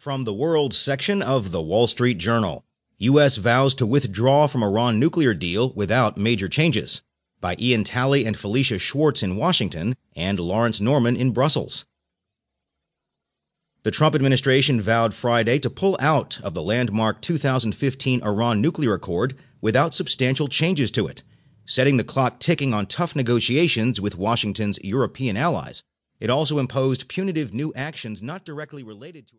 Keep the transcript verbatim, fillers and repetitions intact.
From the World section of the Wall Street Journal, U S vows to withdraw from Iran nuclear deal without major changes, by Ian Talley and Felicia Schwartz in Washington and Lawrence Norman in Brussels. The Trump administration vowed Friday to pull out of the landmark two thousand fifteen Iran nuclear accord without substantial changes to it, setting the clock ticking on tough negotiations with Washington's European allies. It also imposed punitive new actions not directly related to